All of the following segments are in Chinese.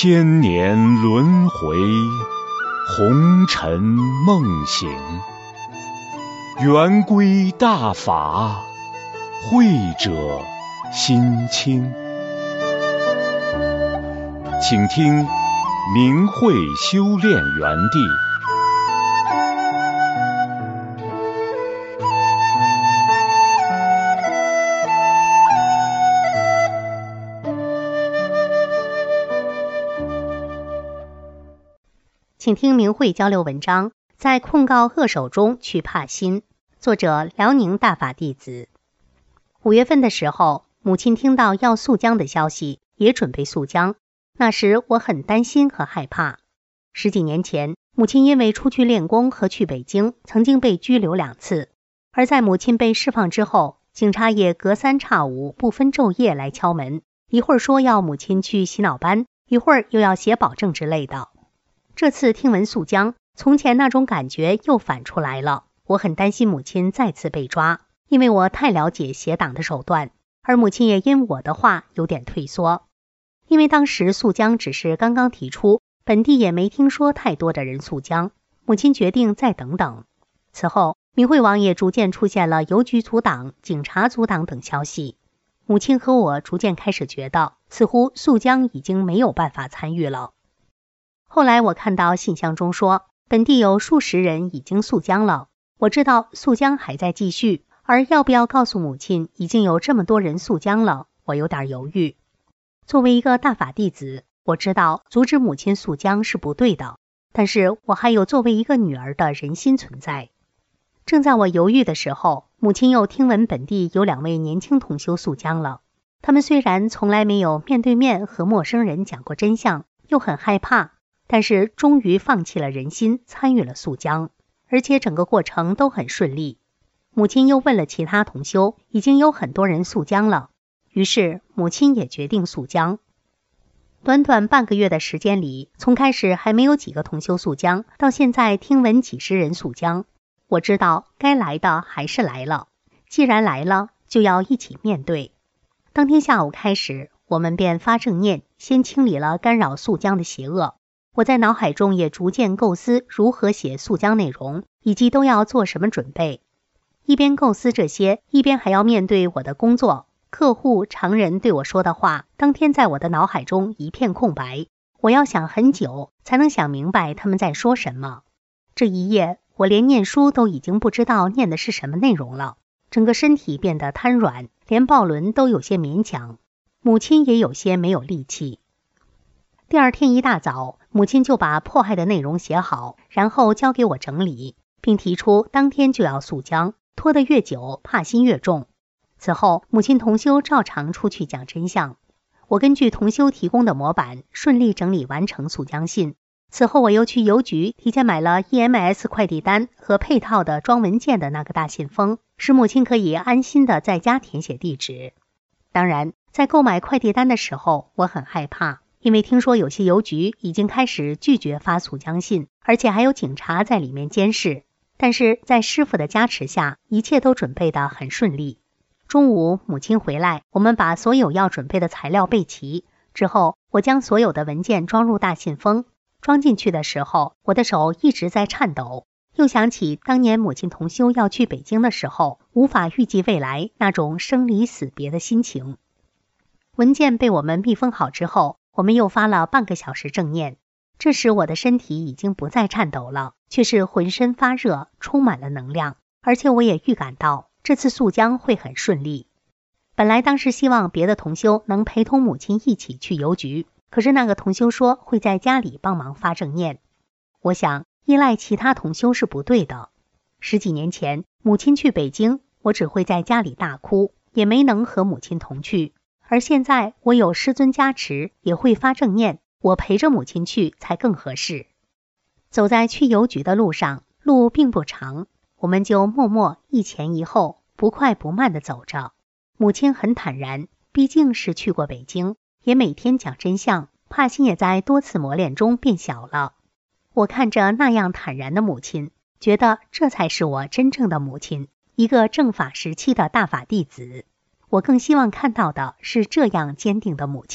千年轮回，红尘梦醒。圆规大法，慧者心清。请听明慧修炼园地。 请听明慧交流文章，在控告恶手中去帕心。作者辽宁大法弟子。5月份的时候，母亲听到要溯江的消息，也准备溯江。那时我很担心和害怕。10几年前，母亲因为出去练功和去北京，曾经被拘留2次。而在母亲被释放之后，警察也隔三差五不分昼夜来敲门，一会儿说要母亲去洗脑班，一会儿又要写保证之类的。这次听闻溯江，从前那种感觉又反出来了。我很担心母亲再次被抓，因为我太了解邪党的手段，而母亲也因我的话有点退缩。因为当时溯江只是刚刚提出，本地也没听说太多的人溯江，母亲决定再等等。此后，明慧网也逐渐出现了邮局阻挡、警察阻挡等消息。母亲和我逐渐开始觉得，似乎溯江已经没有办法参与了。后来我看到信箱中说，本地有数十人已经溯江了。我知道溯江还在继续，而要不要告诉母亲已经有这么多人溯江了，我有点犹豫。作为一个大法弟子，我知道阻止母亲溯江是不对的，但是我还有作为一个女儿的人心存在。正在我犹豫的时候，母亲又听闻本地有2位年轻同修溯江了。他们虽然从来没有面对面和陌生人讲过真相，又很害怕，但是终于放弃了人心，参与了溯江，而且整个过程都很顺利。母亲又问了其他同修，已经有很多人溯江了，于是母亲也决定溯江。短短半个月的时间里，从开始还没有几个同修溯江，到现在听闻几十人溯江，我知道该来的还是来了，既然来了，就要一起面对。当天下午开始，我们便发正念，先清理了干扰溯江的邪恶。我在脑海中也逐渐构思如何写溯江内容，以及都要做什么准备。一边构思这些，一边还要面对我的工作。客户、常人对我说的话，当天在我的脑海中一片空白，我要想很久才能想明白他们在说什么。这一夜，我连念书都已经不知道念的是什么内容了，整个身体变得瘫软，连抱轮都有些勉强，母亲也有些没有力气。第二天一大早，母亲就把迫害的内容写好，然后交给我整理，并提出当天就要溯江，拖得越久，怕心越重。此后，母亲同修照常出去讲真相。我根据同修提供的模板，顺利整理完成溯江信。此后，我又去邮局提前买了 EMS 快递单和配套的装文件的那个大信封，使母亲可以安心的在家填写地址。当然，在购买快递单的时候，我很害怕。因为听说有些邮局已经开始拒绝发溯江信，而且还有警察在里面监视。但是在师父的加持下，一切都准备得很顺利。中午母亲回来，我们把所有要准备的材料备齐。之后，我将所有的文件装入大信封。装进去的时候，我的手一直在颤抖。又想起当年母亲同修要去北京的时候，无法预计未来那种生离死别的心情。文件被我们密封好之后，我们又发了半个小时正念，这时我的身体已经不再颤抖了，却是浑身发热，充满了能量，而且我也预感到这次溯江会很顺利。本来当时希望别的同修能陪同母亲一起去邮局，可是那个同修说会在家里帮忙发正念。我想依赖其他同修是不对的。10几年前母亲去北京，我只会在家里大哭，也没能和母亲同去。而现在我有师尊加持，也会发正念，我陪着母亲去才更合适。走在去邮局的路上，路并不长，我们就默默一前一后，不快不慢地走着。母亲很坦然，毕竟是去过北京，也每天讲真相，帕心也在多次磨练中变小了。我看着那样坦然的母亲，觉得这才是我真正的母亲，一个正法时期的大法弟子。我更希望看到的是这样坚定的母亲，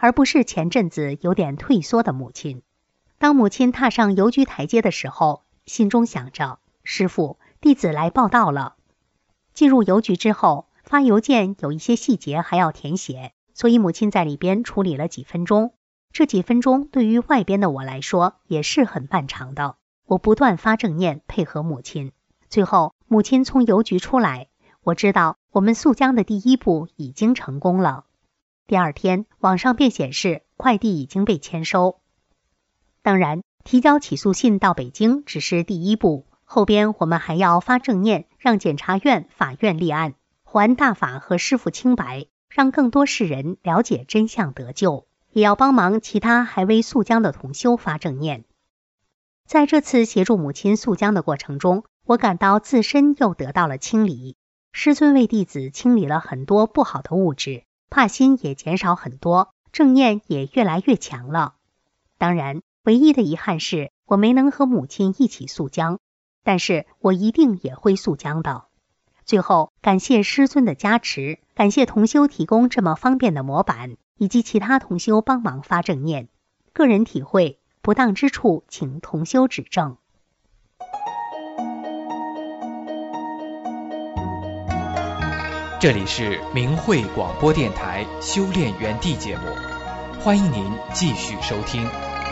而不是前阵子有点退缩的母亲。当母亲踏上邮局台阶的时候，心中想着，师父，弟子来报到了。进入邮局之后，发邮件有一些细节还要填写，所以母亲在里边处理了几分钟。这几分钟对于外边的我来说也是很漫长的，我不断发正念配合母亲。最后母亲从邮局出来，我知道我们溯江的第一步已经成功了。第二天网上便显示快递已经被签收。当然，提交起诉信到北京只是第一步，后边我们还要发正念，让检察院、法院立案，还大法和师父清白，让更多世人了解真相得救，也要帮忙其他还未溯江的同修发正念。在这次协助母亲溯江的过程中，我感到自身又得到了清理。师尊为弟子清理了很多不好的物质，怕心也减少很多，正念也越来越强了。当然，唯一的遗憾是我没能和母亲一起溯江，但是我一定也会溯江的。最后，感谢师尊的加持，感谢同修提供这么方便的模板，以及其他同修帮忙发正念。个人体会，不当之处请同修指正。 这里是明慧广播电台修炼园地节目，欢迎您继续收听。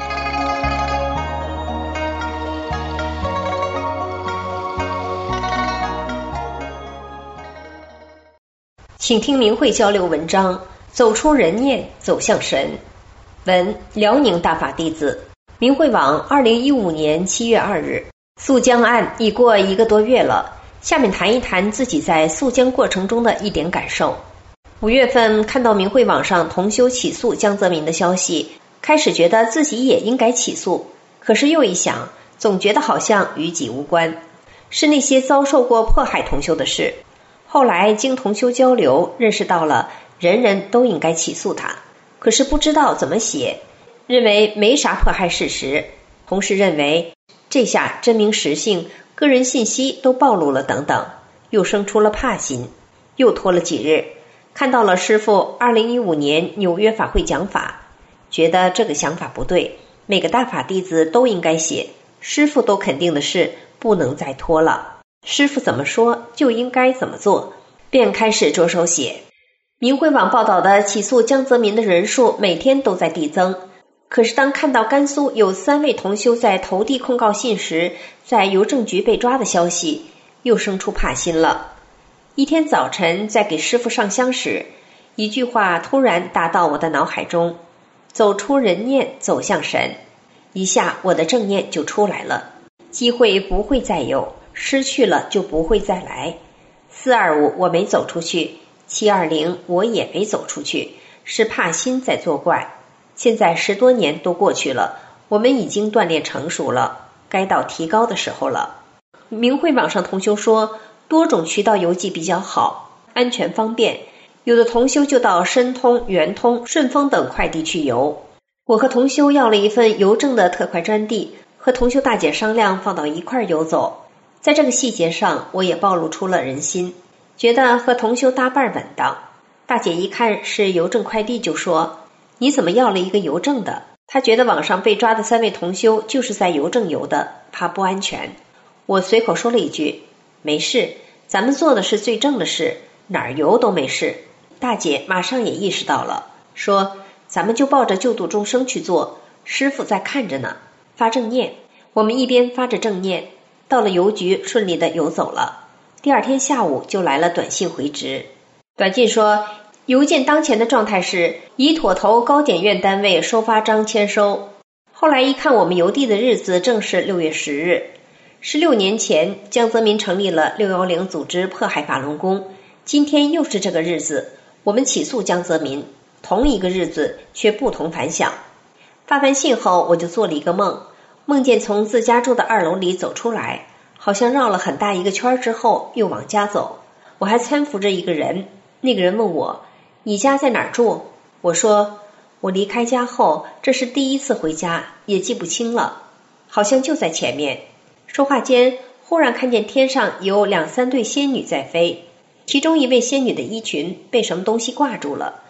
请听明慧交流文章，走出人念，走向神。文：辽宁大法弟子。明慧网2015年7月2日。溯江案已过1个多月了，下面谈一谈自己在溯江过程中的一点感受。5月份看到明慧网上同修起诉江泽民的消息，开始觉得自己也应该起诉，可是又一想，总觉得好像与己无关，是那些遭受过迫害同修的事。后来经同修交流，认识到了人人都应该起诉他，可是不知道怎么写，认为没啥迫害事实，同时认为这下真名实姓、个人信息都暴露了等等，又生出了怕心。又拖了几日，看到了师父2015年纽约法会讲法，觉得这个想法不对，每个大法弟子都应该写，师父都肯定的事，不能再拖了。师父怎么说就应该怎么做，便开始着手写。明慧网报道的起诉江泽民的人数每天都在递增，可是当看到甘肃有3位同修在投递控告信时在邮政局被抓的消息，又生出怕心了。一天早晨在给师父上香时，一句话突然打到我的脑海中：走出人念，走向神。一下我的正念就出来了，机会不会再有，失去了就不会再来。425我没走出去，720我也没走出去，是怕心在作怪。现在10多年都过去了，我们已经锻炼成熟了，该到提高的时候了。明慧网上同修说，多种渠道邮寄比较好，安全方便，有的同修就到申通、圆通、顺丰等快递去邮。我和同修要了一份邮政的特快专递，和同修大姐商量放到一块邮走。在这个细节上，我也暴露出了人心，觉得和同修搭伴稳当。大姐一看是邮政快递，就说：“你怎么要了一个邮政的？”她觉得网上被抓的3位同修就是在邮政邮的，怕不安全。我随口说了一句：“没事，咱们做的是最正的事，哪儿邮都没事。”大姐马上也意识到了，说：“咱们就抱着救度众生去做，师父在看着呢。”发正念，我们一边发着正念，到了邮局顺利的邮走了。第二天下午就来了短信回执。短信说，邮件当前的状态是已妥投高检院单位收发章签收。后来一看我们邮递的日子正是6月10日，16年前江泽民成立了610组织迫害法轮功，今天又是这个日子，我们起诉江泽民，同一个日子却不同凡响。发完信后我就做了一个梦，梦见从自家住的2楼里走出来，好像绕了很大一个圈之后又往家走，我还搀扶着一个人。那个人问我：“你家在哪儿住？”我说：“我离开家后，这是第一次回家，也记不清了，好像就在前面。”说话间，忽然看见天上有2、3对仙女在飞，其中一位仙女的衣裙被什么东西挂住了，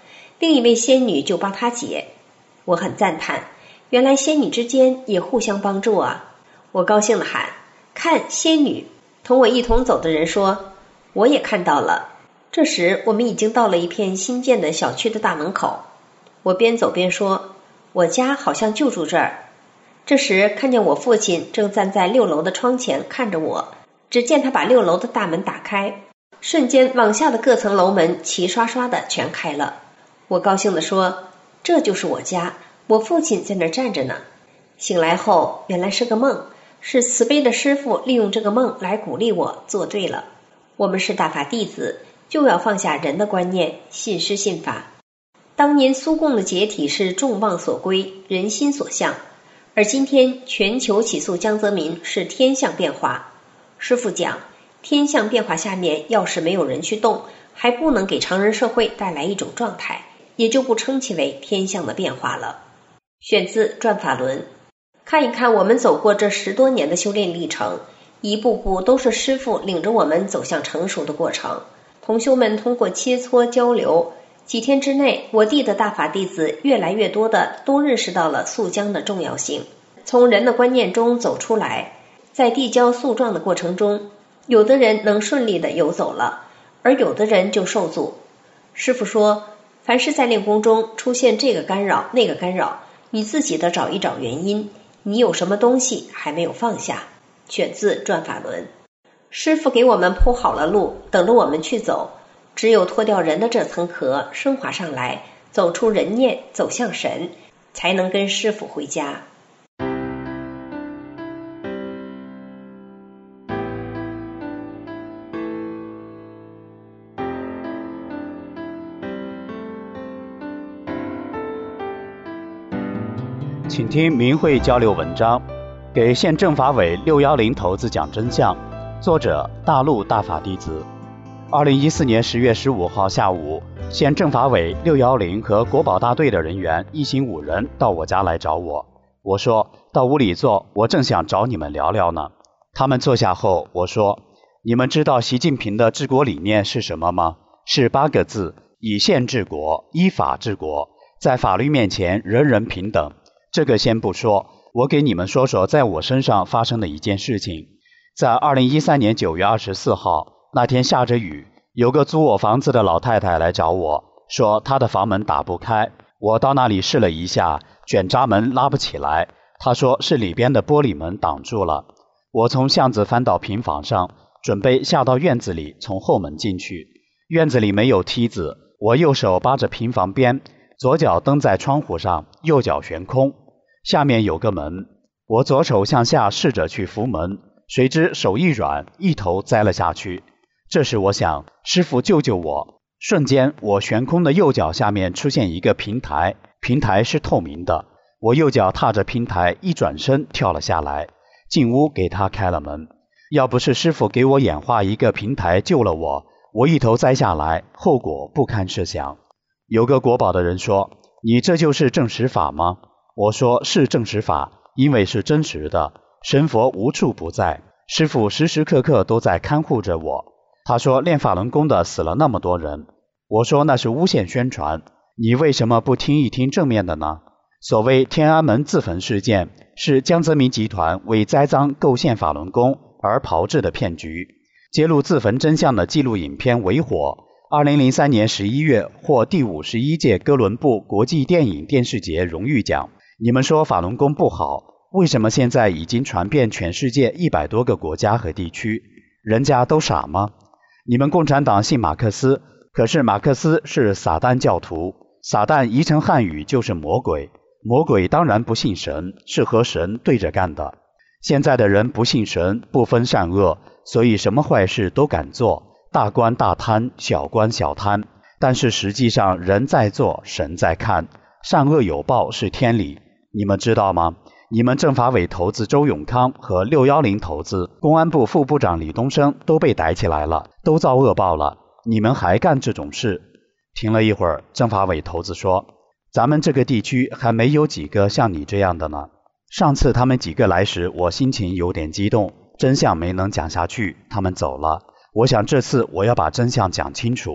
另一位仙女就帮他解。我很赞叹，原来仙女之间也互相帮助啊！我高兴地喊：看，仙女！同我一同走的人说：我也看到了。这时我们已经到了一片新建的小区的大门口。我边走边说：我家好像就住这儿。这时看见我父亲正站在6楼的窗前看着我，只见他把6楼的大门打开，瞬间往下的各层楼门齐刷刷的全开了。我高兴地说：这就是我家，我父亲在那儿站着呢。醒来后原来是个梦，是慈悲的师父利用这个梦来鼓励我做对了。我们是大法弟子，就要放下人的观念，信师信法。当年苏共的解体是众望所归，人心所向，而今天全球起诉江泽民是天象变化。师父讲，天象变化下面要是没有人去动，还不能给常人社会带来一种状态，也就不称其为天象的变化了。选自转法轮。看一看我们走过这10多年的修炼历程，一步步都是师父领着我们走向成熟的过程。同修们通过切磋交流，几天之内，我弟的大法弟子越来越多的都认识到了溯江的重要性，从人的观念中走出来。在递交诉状的过程中，有的人能顺利的游走了，而有的人就受阻。师父说，凡是在练功中出现这个干扰那个干扰，你自己的找一找原因，你有什么东西还没有放下。选自转法轮。师父给我们铺好了路，等着我们去走，只有脱掉人的这层壳，升华上来，走出人念，走向神，才能跟师父回家。 请听明慧交流文章，给县政法委610投资讲真相，作者大陆大法弟子。2014年10月15号下午，县政法委610和国保大队的人员一行5人到我家来找我。我说到屋里坐，我正想找你们聊聊呢。他们坐下后，我说你们知道习近平的治国理念是什么吗？是8个字：以宪治国，依法治国，在法律面前人人平等。这个先不说，我给你们说说在我身上发生的一件事情。在2013年9月24号，那天下着雨，有个租我房子的老太太来找我，说她的房门打不开。我到那里试了一下，卷闸门拉不起来，她说是里边的玻璃门挡住了。我从巷子翻到平房上，准备下到院子里，从后门进去。院子里没有梯子，我右手扒着平房边，左脚蹬在窗户上，右脚悬空。下面有个门，我左手向下试着去扶门，谁知手一软，一头栽了下去。这时我想，师父救救我！瞬间，我悬空的右脚下面出现一个平台，平台是透明的。我右脚踏着平台，一转身跳了下来，进屋给他开了门。要不是师父给我演化一个平台救了我，我一头栽下来，后果不堪设想。有个国保的人说：“你这就是正实法吗？”我说是正实法，因为是真实的，神佛无处不在，师父时时刻刻都在看护着我。他说练法轮功的死了那么多人，我说那是诬陷宣传，你为什么不听一听正面的呢？所谓天安门自焚事件，是江泽民集团为栽赃构陷法轮功而炮制的骗局。揭露自焚真相的纪录影片为火，2003年11月获第51届哥伦布国际电影电视节荣誉奖。你们说法轮功不好，为什么现在已经传遍全世界100多个国家和地区？人家都傻吗？你们共产党信马克思，可是马克思是撒旦教徒，撒旦译成汉语就是魔鬼，魔鬼当然不信神，是和神对着干的。现在的人不信神，不分善恶，所以什么坏事都敢做，大官大贪，小官小贪，但是实际上人在做，神在看，善恶有报是天理。你们知道吗？你们政法委头子周永康和610头子公安部副部长李东生都被逮起来了，都遭恶报了，你们还干这种事？停了一会儿，政法委头子说，咱们这个地区还没有几个像你这样的呢。上次他们几个来时，我心情有点激动，真相没能讲下去，他们走了。我想这次我要把真相讲清楚。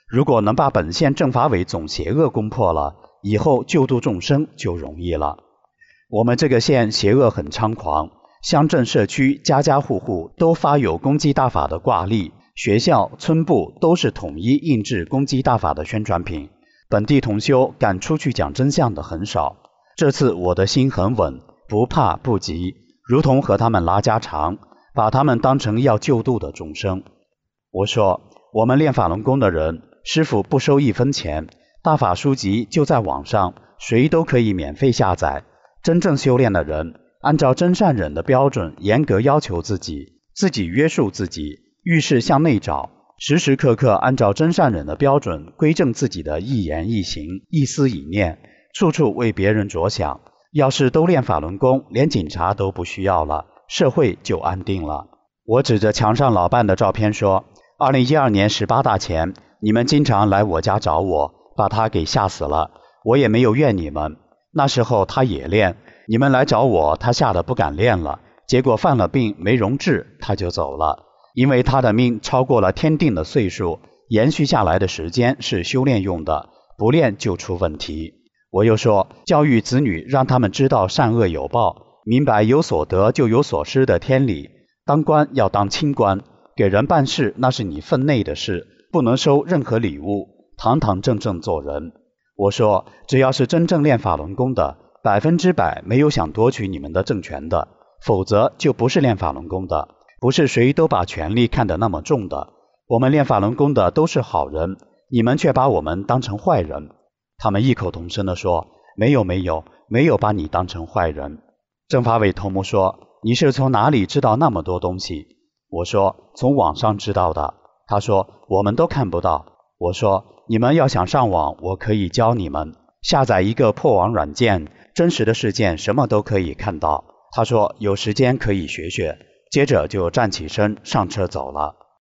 如果能把本县政法委总邪恶攻破了，以后救度众生就容易了。我们这个县邪恶很猖狂，乡镇社区家家户户都发有公鸡大法的挂历，学校村部都是统一印制公鸡大法的宣传品。本地同修敢出去讲真相的很少。这次我的心很稳，不怕不急，如同和他们拉家常，把他们当成要救度的众生。我说，我们练法轮功的人，师父不收1分钱，大法书籍就在网上，谁都可以免费下载。真正修炼的人，按照真善忍的标准严格要求自己，自己约束自己，遇事向内找，时时刻刻按照真善忍的标准规正自己的一言一行、一思一念，处处为别人着想。要是都练法轮功，连警察都不需要了，社会就安定了。我指着墙上老伴的照片说，2012年18大前，你们经常来我家找我，把他给吓死了，我也没有怨你们。那时候他也练，你们来找我，他吓得不敢练了，结果犯了病没容治，他就走了。因为他的命超过了天定的岁数，延续下来的时间是修炼用的，不练就出问题。我又说，教育子女，让他们知道善恶有报，明白有所得就有所失的天理。当官要当清官，给人办事那是你分内的事，不能收任何礼物，堂堂正正做人。我说，只要是真正练法轮功的，100%没有想夺取你们的政权的，否则就不是练法轮功的。不是谁都把权力看得那么重的，我们练法轮功的都是好人，你们却把我们当成坏人。他们异口同声地说，没有把你当成坏人。政法委头目说，你是从哪里知道那么多东西？我说，从网上知道的。他说，我们都看不到。我说，你们要想上网，我可以教你们，下载一个破网软件，真实的事件什么都可以看到。他说，有时间可以学学。接着就站起身上车走了。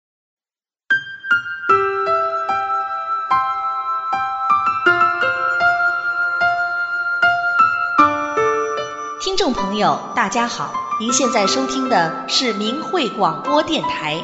听众朋友，大家好，您现在收听的是明慧广播电台。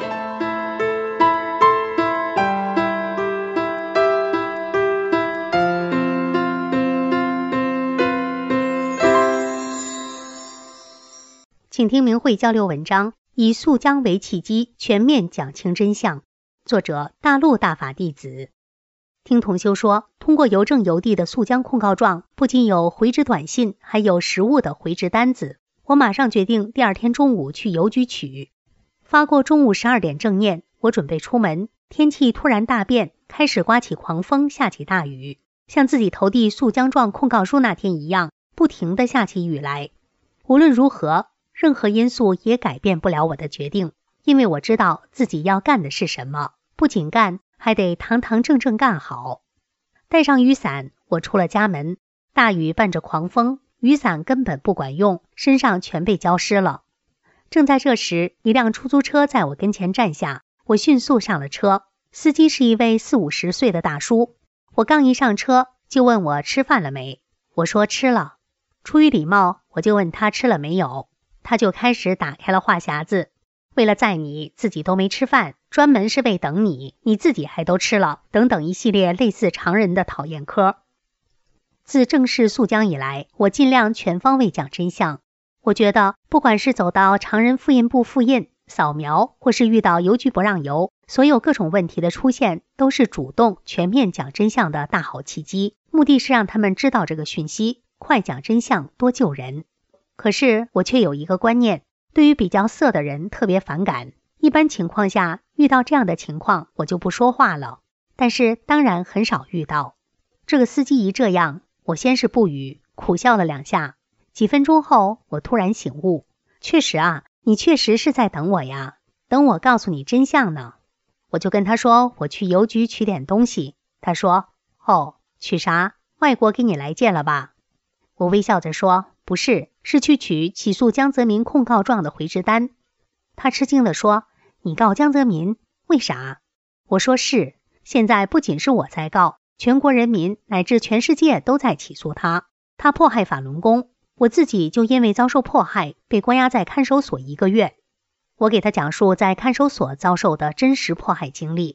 请听明慧交流文章，以肃江为契机，全面讲清真相。作者大陆大法弟子。听同修说，通过邮政邮递的肃江控告状，不仅有回执短信，还有实物的回执单子。我马上决定第二天中午去邮局取。发过中午12点正念，我准备出门，天气突然大变，开始刮起狂风，下起大雨，像自己投递肃江状控告书那天一样，不停地下起雨来。无论如何，任何因素也改变不了我的决定，因为我知道自己要干的是什么，不仅干，还得堂堂正正干好。带上雨伞，我出了家门，大雨伴着狂风，雨伞根本不管用，身上全被浇湿了。正在这时，一辆出租车在我跟前站下，我迅速上了车，司机是一位40-50岁的大叔。我刚一上车，就问我吃饭了没，我说吃了。出于礼貌，我就问他吃了没有。他就开始打开了话匣子，为了载你，自己都没吃饭，专门是为等你，你自己还都吃了，等等一系列类似常人的讨厌科。自正式肃江以来，我尽量全方位讲真相。我觉得，不管是走到常人复印部复印、扫描，或是遇到邮局不让邮，所有各种问题的出现，都是主动全面讲真相的大好契机，目的是让他们知道这个讯息，快讲真相，多救人。可是我却有一个观念，对于比较色的人特别反感。一般情况下，遇到这样的情况，我就不说话了。但是当然很少遇到。这个司机一这样，我先是不语，苦笑了2下。几分钟后，我突然醒悟，确实啊，你确实是在等我呀，等我告诉你真相呢。我就跟他说，我去邮局取点东西。他说，哦，取啥？外国给你来件了吧？我微笑着说，不是，是去取起诉江泽民控告状的回执单。他吃惊地说，你告江泽民？为啥？我说是，现在不仅是我在告，全国人民乃至全世界都在起诉他。他迫害法轮功，我自己就因为遭受迫害，被关押在看守所1个月。我给他讲述在看守所遭受的真实迫害经历。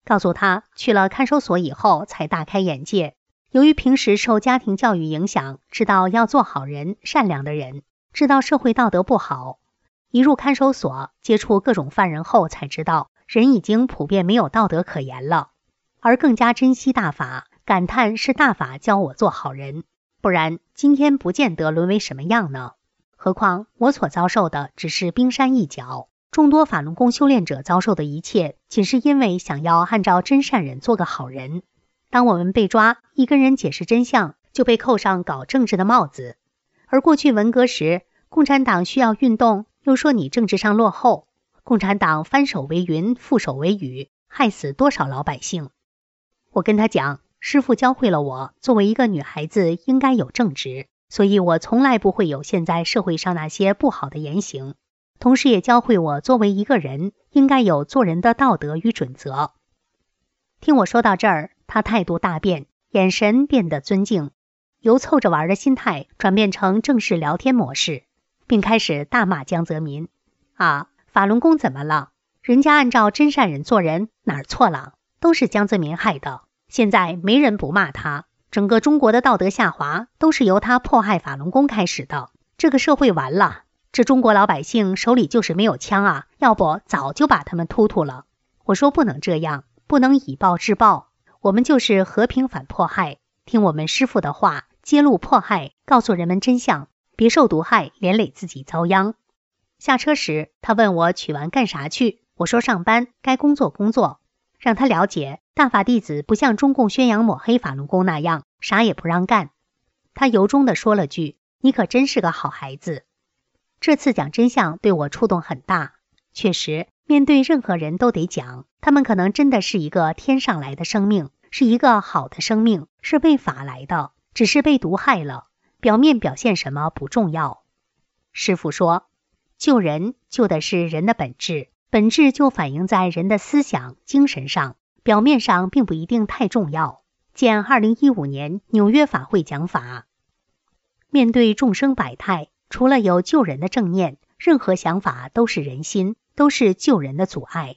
告诉他去了看守所以后才大开眼界。由于平时受家庭教育影响，知道要做好人、善良的人，知道社会道德不好。一入看守所，接触各种犯人后才知道，人已经普遍没有道德可言了，而更加珍惜大法，感叹是大法教我做好人，不然今天不见得沦为什么样呢？何况我所遭受的只是冰山一角，众多法轮功修炼者遭受的一切，仅是因为想要按照真善忍做个好人。当我们被抓，一跟人解释真相，就被扣上搞政治的帽子。而过去文革时，共产党需要运动，又说你政治上落后，共产党翻手为云，覆手为雨，害死多少老百姓。我跟他讲，师父教会了我，作为一个女孩子应该有正直，所以我从来不会有现在社会上那些不好的言行。同时也教会我，作为一个人应该有做人的道德与准则。听我说到这儿，他态度大变，眼神变得尊敬，由凑着玩的心态转变成正式聊天模式，并开始大骂江泽民。法轮功怎么了？人家按照真善忍做人，哪儿错了？都是江泽民害的。现在没人不骂他，整个中国的道德下滑都是由他迫害法轮功开始的。这个社会完了，这中国老百姓手里就是没有枪啊，要不早就把他们突突了。我说不能这样，不能以暴制暴，我们就是和平反迫害，听我们师父的话，揭露迫害，告诉人们真相，别受毒害，连累自己遭殃。下车时，他问我取完干啥去，我说上班，该工作工作，让他了解大法弟子不像中共宣扬抹黑法轮功那样，啥也不让干。他由衷地说了句，你可真是个好孩子。这次讲真相对我触动很大，确实面对任何人都得讲，他们可能真的是一个天上来的生命，是一个好的生命，是被法来的，只是被毒害了，表面表现什么不重要。师父说，救人救的是人的本质，本质就反映在人的思想精神上，表面上并不一定太重要。见2015年纽约法会讲法。面对众生百态，除了有救人的正念，任何想法都是人心，都是救人的阻碍。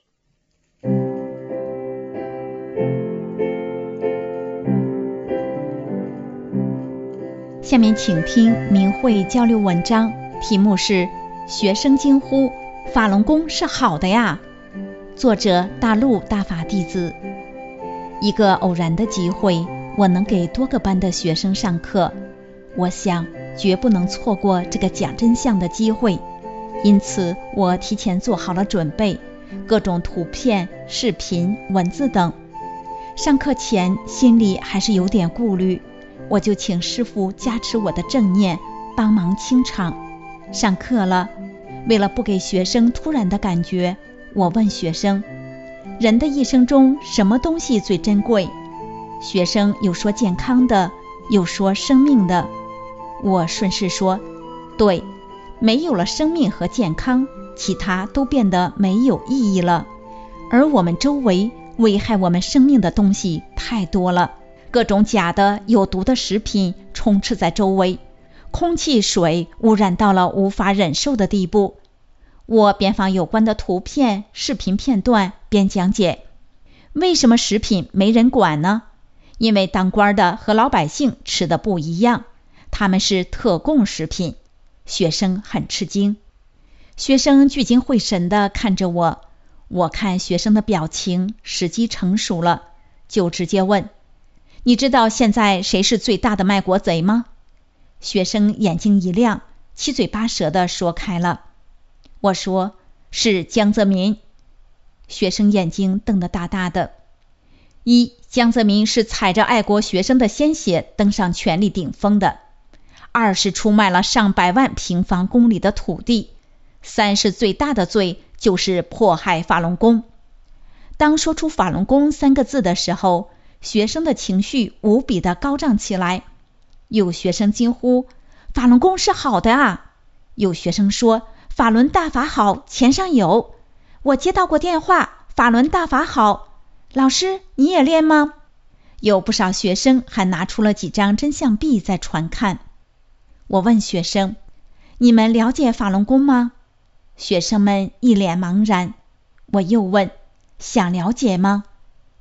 下面请听明慧交流文章，题目是学生惊呼法轮功是好的呀，作者大陆大法弟子。一个偶然的机会，我能给多个班的学生上课，我想绝不能错过这个讲真相的机会，因此我提前做好了准备，各种图片、视频、文字等。上课前心里还是有点顾虑，我就请师父加持我的正念，帮忙清场。上课了，为了不给学生突然的感觉，我问学生，人的一生中什么东西最珍贵？学生有说健康的，有说生命的。我顺势说，对，没有了生命和健康，其他都变得没有意义了。而我们周围危害我们生命的东西太多了，各种假的有毒的食品充斥在周围，空气水污染到了无法忍受的地步。我边放有关的图片、视频片段，边讲解，为什么食品没人管呢？因为当官的和老百姓吃的不一样，他们是特供食品。学生很吃惊，学生聚精会神地看着我，我看学生的表情，时机成熟了，就直接问，你知道现在谁是最大的卖国贼吗？学生眼睛一亮，七嘴八舌地说开了。我说，是江泽民。学生眼睛瞪得大大的。一，江泽民是踩着爱国学生的鲜血登上权力顶峰的。二是出卖了上百万平方公里的土地。三是最大的罪就是迫害法轮功。当说出法轮功三个字的时候，学生的情绪无比的高涨起来。有学生惊呼，法轮功是好的啊！有学生说，法轮大法好，钱上有。我接到过电话，法轮大法好，老师你也练吗？有不少学生还拿出了几张真相币在传看。我问学生，你们了解法轮功吗？学生们一脸茫然。我又问，想了解吗？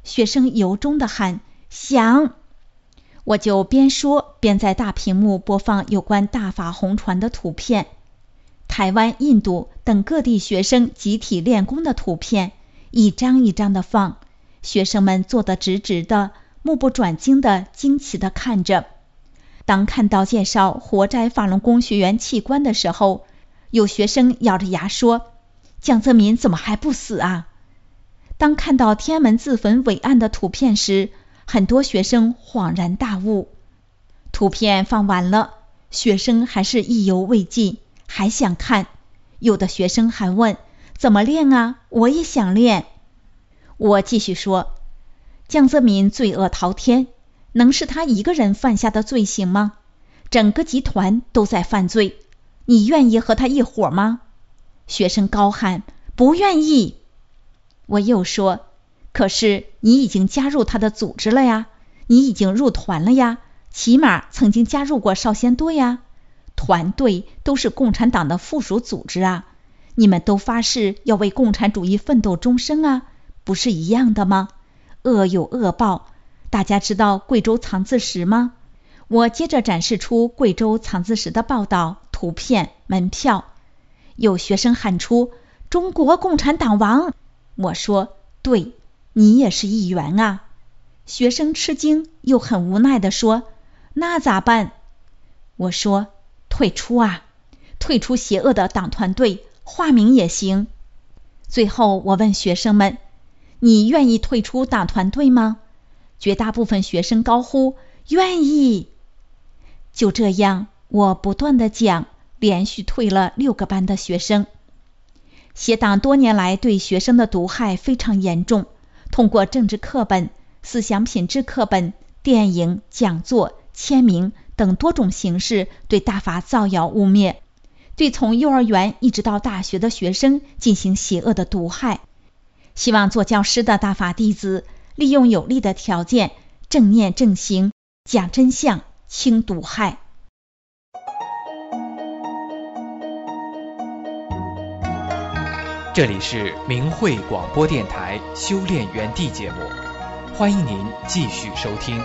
学生由衷地喊响。我就边说边在大屏幕播放有关大法红传的图片，台湾、印度等各地学生集体练功的图片，一张一张的放，学生们坐得直直的，目不转睛的惊奇地看着。当看到介绍活摘法轮功学员器官的时候，有学生咬着牙说，江泽民怎么还不死啊？当看到天安门自焚伟岸的图片时，很多学生恍然大悟。图片放完了，学生还是意犹未尽，还想看。有的学生还问，怎么练啊？我也想练。我继续说，江泽民罪恶滔天，能是他一个人犯下的罪行吗？整个集团都在犯罪，你愿意和他一伙吗？学生高喊，不愿意。我又说，可是你已经加入他的组织了呀，你已经入团了呀，起码曾经加入过少先队呀。团队都是共产党的附属组织啊，你们都发誓要为共产主义奋斗终生啊，不是一样的吗？恶有恶报，大家知道贵州藏字石吗？我接着展示出贵州藏字石的报道、图片、门票。有学生喊出，中国共产党亡。我说，对，你也是一员啊。学生吃惊又很无奈地说，那咋办？我说，退出啊，退出邪恶的党团队，化名也行。最后我问学生们，你愿意退出党团队吗？绝大部分学生高呼愿意。就这样，我不断地讲，连续退了6个班的学生。邪党多年来对学生的毒害非常严重，通过政治课本、思想品质课本、电影、讲座、签名等多种形式对大法造谣污蔑，对从幼儿园一直到大学的学生进行邪恶的毒害。希望做教师的大法弟子利用有利的条件，正念正行，讲真相，清毒害。 这里是明慧广播电台修炼园地节目，欢迎您继续收听。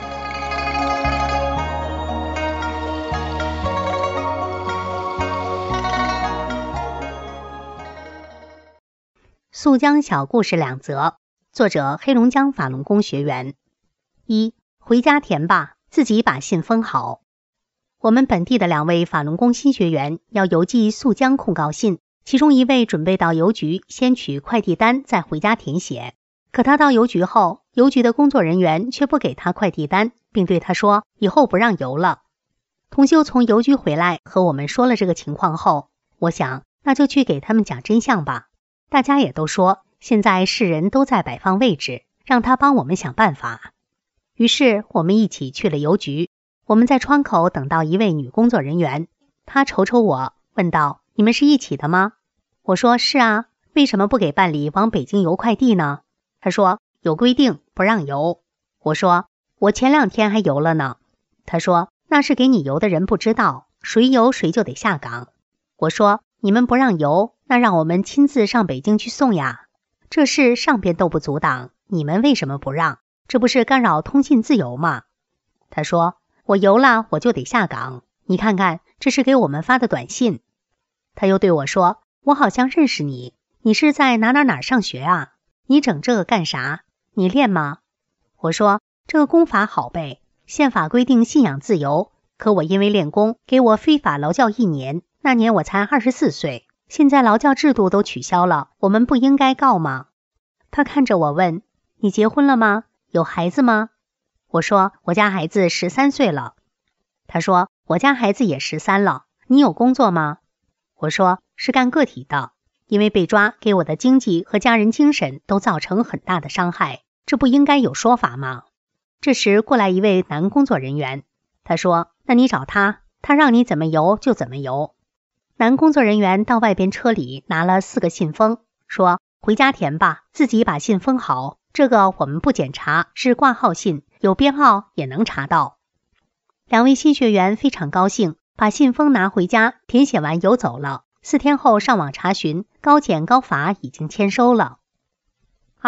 溯江小故事2则，作者黑龙江法轮功学员。1. 回家填吧，自己把信封好。我们本地的2位法轮功新学员要邮寄溯江控告信，其中一位准备到邮局先取快递单再回家填写，可他到邮局后，邮局的工作人员却不给他快递单，并对他说以后不让邮了。同修从邮局回来和我们说了这个情况后，我想那就去给他们讲真相吧。大家也都说现在世人都在摆放位置，让他帮我们想办法。于是我们一起去了邮局。我们在窗口等到一位女工作人员，她瞅瞅我，问道，你们是一起的吗？我说是啊，为什么不给办理往北京邮快递呢？她说有规定不让邮。我说我前2天还邮了呢。她说那是给你邮的人不知道，谁邮谁就得下岗。我说你们不让邮，那让我们亲自上北京去送呀。这事上边都不阻挡，你们为什么不让？这不是干扰通信自由吗？她说我邮了我就得下岗，你看看这是给我们发的短信。她又对我说，我好像认识你，你是在哪上学啊？你整这个干啥？你练吗？我说这个功法好背，宪法规定信仰自由，可我因为练功给我非法劳教1年，那年我才24岁，现在劳教制度都取消了，我们不应该告吗？她看着我问，你结婚了吗？有孩子吗？我说我家孩子13岁了。她说我家孩子也13了，你有工作吗？我说是干个体的，因为被抓给我的经济和家人精神都造成很大的伤害，这不应该有说法吗？这时过来一位男工作人员，他说那你找他，他让你怎么邮就怎么邮。男工作人员到外边车里拿了4个信封，说回家填吧，自己把信封好，这个我们不检查，是挂号信，有编号也能查到。2位新学员非常高兴，把信封拿回家填写完邮走了。4天后上网查询，高检高罚已经签收了。2.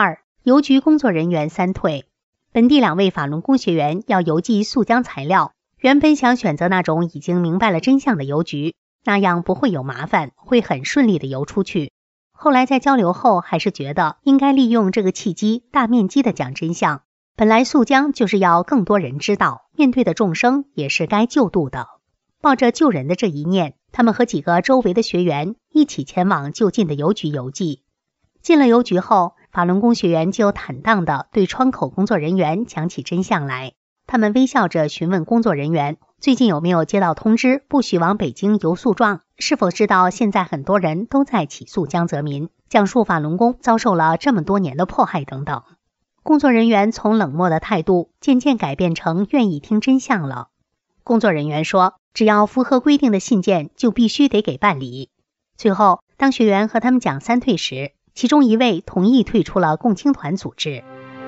邮局工作人员3退。本地2位法轮功学员要邮寄速浆材料，原本想选择那种已经明白了真相的邮局，那样不会有麻烦，会很顺利的邮出去。后来在交流后，还是觉得应该利用这个契机，大面积的讲真相。本来速浆就是要更多人知道，面对的众生也是该救度的。抱着救人的这一念，他们和几个周围的学员一起前往就近的邮局邮寄。进了邮局后，法轮功学员就坦荡地对窗口工作人员讲起真相来。他们微笑着询问工作人员，最近有没有接到通知，不许往北京邮诉状？是否知道现在很多人都在起诉江泽民，讲述法轮功遭受了这么多年的迫害等等。工作人员从冷漠的态度渐渐改变成愿意听真相了。工作人员说，只要符合规定的信件就必须得给办理。最后，当学员和他们讲3退时，其中1位同意退出了共青团组织。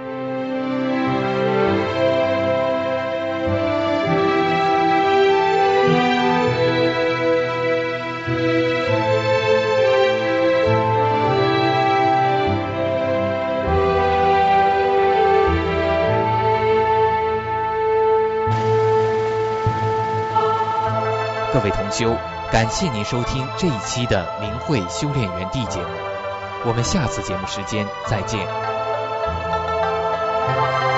各位同修，感谢您收听这一期的明慧修炼园地节目，我们下次节目时间再见。